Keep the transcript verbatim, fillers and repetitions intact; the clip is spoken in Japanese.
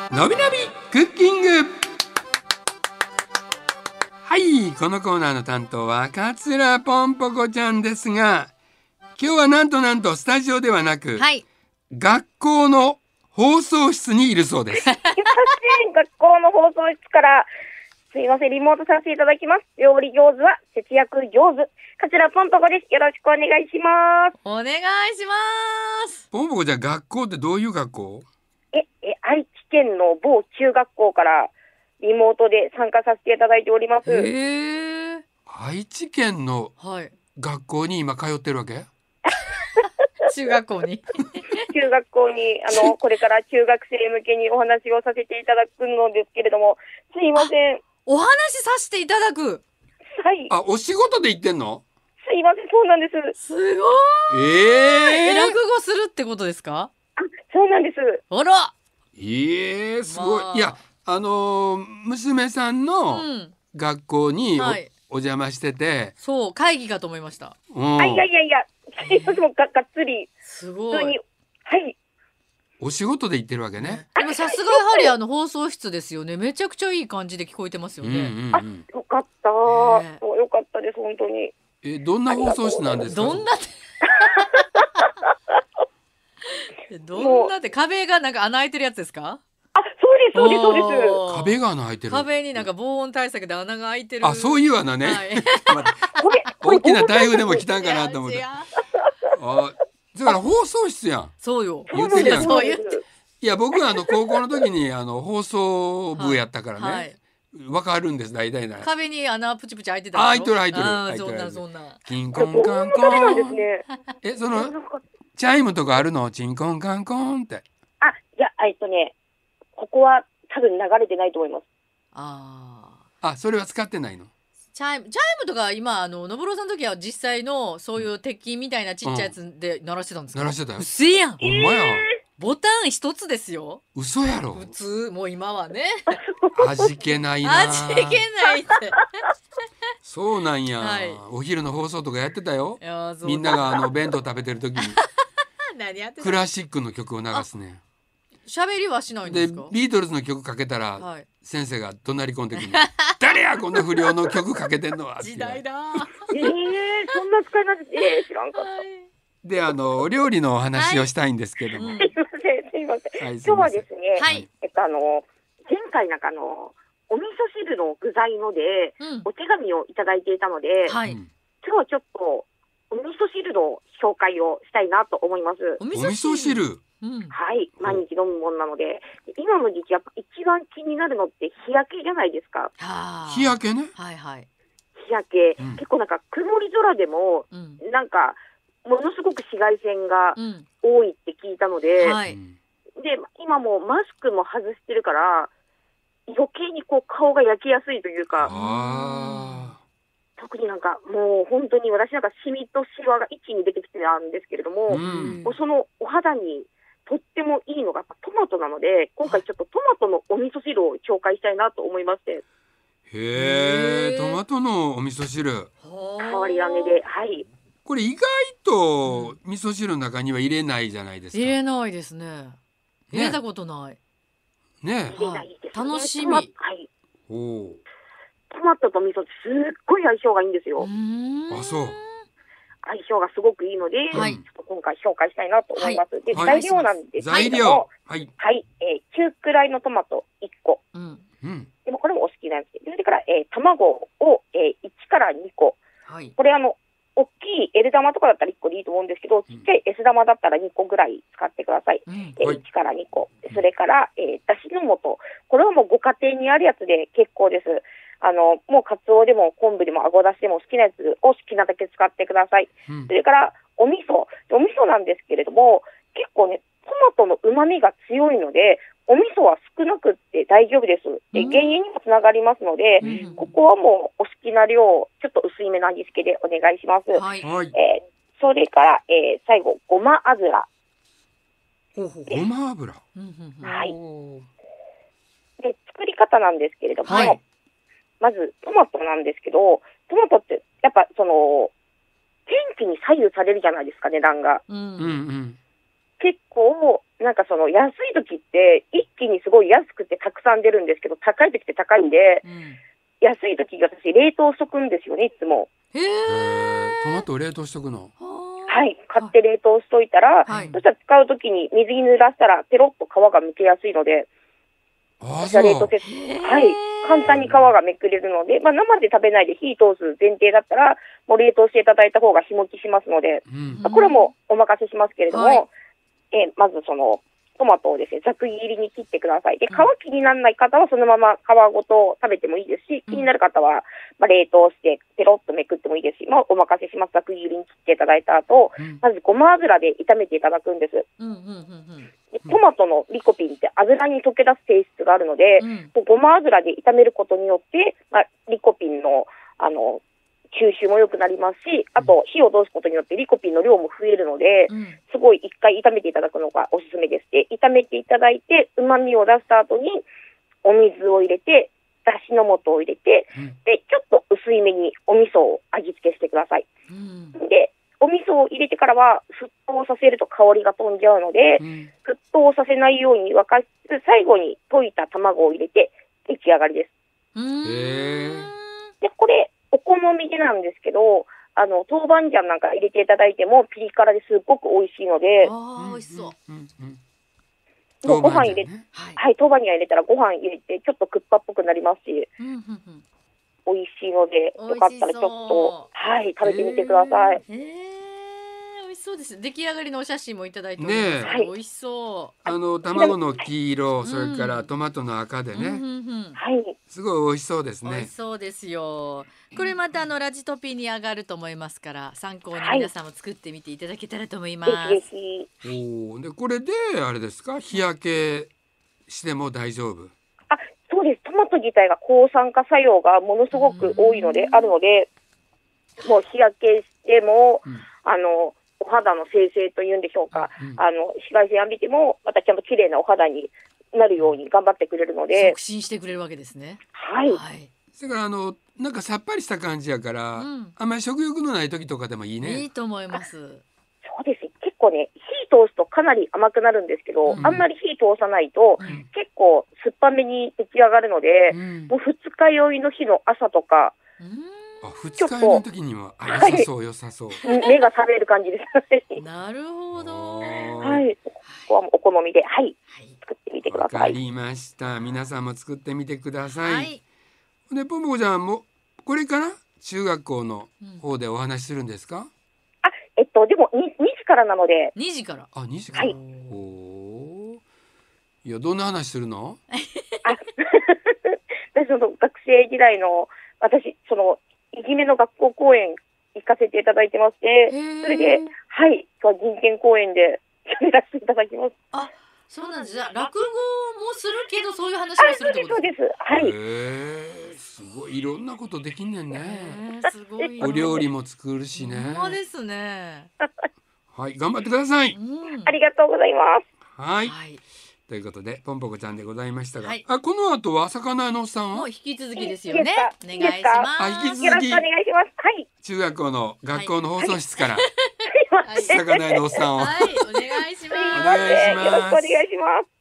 のびのびクッキング。はい、このコーナーの担当は桂ぽんぽこちゃんですが、今日はなんとなんとスタジオではなく、はい、学校の放送室にいるそうです。 学校の放送室からすいません、リモートさせていただきます。料理上手は節約上手、桂ぽんぽこです。よろしくお願いします。 お願いします。 ぽんぽこちゃん、学校ってどういう学校？ え、え、愛知県の某中学校からリモートで参加させていただいております。 へー。 愛知県の学校に今通ってるわけ？ 中学校に中学校にあのこれから中学生向けにお話をさせていただくのですけれども、すいません。 お話しさせていただく。 はい。 あ、お仕事で行ってんの？ すいません、そうなんです。 すごい。 えー、 落語するってことですか？ あ、そうなんです。 あら。 えー、すごい。まあ、いや、あのー、娘さんの学校に お,、うんはい、お邪魔してて、 そう会議かと思いました。 うん、あ、いやいやいや、もががっつり。 すごい。 はい。 お仕事で行ってるわけね。 でもさすがやはりあの放送室ですよね。めちゃくちゃいい感じで聞こえてますよね。うんうんうん、あ、よかった、ね、よかったです本当に。 え、どんな放送室なんですか？ どんなってどんなって壁がなんか穴開いてるやつですか？ あ、そうですそうですそうです。 壁が穴開いてる。 壁になんか防音対策で穴が開いてる。 あ、そういう穴ね。はい、大きな台風でも来たんかなと思って。あ、だから放送室やん。 そうよ。 言ってるやん。 そう言って。 いや、僕はあの高校の時にあの放送部やったからね。はい、わかるんです、大体な。 壁に穴プチプチ開いてた。 あ、開いてる開いてる。 あ、そんなそんな。 キンコンカンコン。え、そのチャイムとかあるの？チンコンカンコンって。 あ、いや、えっとね、ここは多分流れてないと思います。 ああ、それは使ってないの？ チャイム、チャイムとか今あののぶろうさんの時は実際のそういう鉄筋みたいなちっちゃいやつで鳴らしてたんですか？ 鳴らしてたよ。 うせやん。 ほんまや。 ボタン一つですよ。 嘘やろ。 普通もう今はね。 味気ないな。 味気ないって。 そうなんや、はい。お昼の放送とかやってたよ。みんながあの弁当食べてる時に何やってた？ クラシックの曲を流すね。 喋りはしないんですか？ でビートルズの曲かけたら、はい、先生が怒鳴り込んでくる誰やこんな不良の曲かけてんのは。 時代だ。 えー、そんな使いなんです。えー、知らんかった。はい、 で、あのお料理のお話をしたいんですけども、はい、 すいませんすいません、はい、今日はですね、はい、えっとあの前回なんかあのお味噌汁の具材ので、うん、お手紙をいただいていたので、はい、今日はちょっとお味噌汁の紹介をしたいなと思います。 お味噌汁、 うん、はい、毎日飲むものなので、今の時期やっぱ一番気になるのって日焼けじゃないですか。 日焼けね。 はいはい。 日焼け、うん、結構なんか曇り空でも、うん、なんかものすごく紫外線が多いって聞いたので、うんはい、で今もマスクも外してるから余計にこう顔が焼けやすいというか、 あ特になんかもう本当に私なんかシミとシワが一気に出てきてたんですけれども、うん、もうそのお肌にとってもいいのがトマトなので、今回ちょっとトマトのお味噌汁を紹介したいなと思いまして。 へー、トマトのお味噌汁、 変わり種で、はい。 これ意外と味噌汁の中には入れないじゃないですか。 入れないですね。入れたことない。 ね。 入れないですね。 楽しみ。 はい。おトマトと味噌ってすっごい相性がいいんですよ。 あ、そう。 相性がすごくいいので、はい、ちょっと今回紹介したいなと思います。はい、で、 はい、 材料なんですけども、 材料、はい、 はい、えー、中くらいのトマトいっこ、うん、でもこれもお好きなんですけど、それから、えー、卵を、えー、いちからにこ、はい、これあの大きい L 玉とかだったらいっこでいいと思うんですけど、ちっちゃい S 玉だったらにこぐらい使ってください。うん、えー、いちからにこ、それから、えー、だしの素、これはもうご家庭にあるやつで結構です。あのもうカツオでも昆布でもあごだしでも好きなやつを好きなだけ使ってください。うん、それからお味噌、お味噌なんですけれども、結構ねトマトの旨味が強いのでお味噌は少なくって大丈夫です。で、減塩にもつながりますので、うん、ここはもうお好きな量、ちょっと薄いめの味付けでお願いします。はい、えー、それから、えー、最後ごま油。 ごま油。 はい。で作り方なんですけれども。はい、まずトマトなんですけど、トマトってやっぱその天気に左右されるじゃないですか、値段が。うんうん、結構なんかその安い時って一気にすごい安くてたくさん出るんですけど、高い時って高いんで、うん、安い時私冷凍しとくんですよね、いつも。 へー、トマトを冷凍しとくの？ はい、買って冷凍しといたら、はい、そしたら使う時に水に濡らしたらペロッと皮が剥けやすいので、 あ、そう。 冷凍せず、はい、簡単に皮がめくれるので、まあ、生で食べないで火通す前提だったらもう冷凍していただいた方が日持ちしますので、うん、まあ、これもお任せしますけれども、はい、えまずそのトマトをですね、ざく切りに切ってください。で、皮気にならない方はそのまま皮ごと食べてもいいですし、気になる方はまあ冷凍してペロッとめくってもいいですし、まあ、お任せします。ざく切りに切っていただいた後、うん、まずごま油で炒めていただくんです。うんうんうんうん、でトマトのリコピンって油に溶け出す性質があるので、うん、ごま油で炒めることによって、まあ、リコピンのあの吸収も良くなりますし、あと火を通すことによってリコピンの量も増えるので、うん、すごい一回炒めていただくのがおすすめです。で、炒めていただいて旨味を出した後にお水を入れて、だしの素を入れて、うん、でちょっと薄いめにお味噌を味付けしてください。うん、で、お味噌を入れてからは沸騰させると香りが飛んじゃうので、うん、沸騰させないように沸かしつつ最後に溶いた卵を入れて出来上がりです。 へー。 で、これお好みでなんですけど、あの豆板醤なんか入れていただいてもピリ辛ですっごく美味しいので、 あー、美味しそう。 うんうんうん、ご飯入れ、ね、はい、はい、豆板醤入れたらご飯入れてちょっとクッパっぽくなりますし、うんうんうん、美味しいので、よかったらちょっと、はい、食べてみてください。 へー、美味しそうです。出来上がりのお写真もいただいております。ね、美味しそう。 あの卵の黄色、それからトマトの赤でね、うんうんうん、すごい美味しそうですね。 美味しそうですよ。これまたあのラジトピに上がると思いますから、参考に皆さんも作ってみていただけたらと思います。はい、 おー、でこれであれですか、日焼けしても大丈夫？ あ、そうです。トマト自体が抗酸化作用がものすごく多いのであるので、もう日焼けしても、うん、あのお肌の生成というんでしょうか、うん、あの紫外線浴びてもまたちゃんと綺麗なお肌になるように頑張ってくれるので、 促進してくれるわけですね。 はい、はい、 だからあのなんかさっぱりした感じやから、うん、あんまり食欲のない時とかでもいいね。 いいと思います。 そうです。結構ね、火通すとかなり甘くなるんですけど、うん、あんまり火通さないと、うん、結構酸っぱめに出来上がるので、うん、もう二日酔いの日の朝とか、うん、 あ、二日酔いの時には良さそう、良さそう。 目が覚める感じです。 なるほど。 はい、ここはお好みで、はい、はい、作ってみてください。 わかりました。皆さんも作ってみてください。はい、で、ぽんぽこちゃんもこれから中学校の方でお話しするんですか？うん、 あ、えっとでもにじからなので。 にじから。 あ、にじから。はい、おー、いや、どんな話するの？あ、 私その学生時代の私そのいじめの学校公演行かせていただいてまして、それで、はい、人権公演で喋らせていただきます。 あ、そうなんです。じゃあ落語もするけどそういう話もするってことですか？ そうです、そうです。はい。 へー、すごい、いろんなことできんねんね。 すごい。 お料理も作るしね。 そうですね。 はい、頑張ってください。 うん、ありがとうございます。 はい。はい、ということでぽんぽこちゃんでございましたが、はい、あ、この後は魚のおっさんはもう引き続きですよね。お願いします。 あ、引き続きよろしくお願いします。はい。 中学校の学校の放送室から、はい、魚のおっさんを、 はい、お願いします。 お願いします。 よろしくお願いします。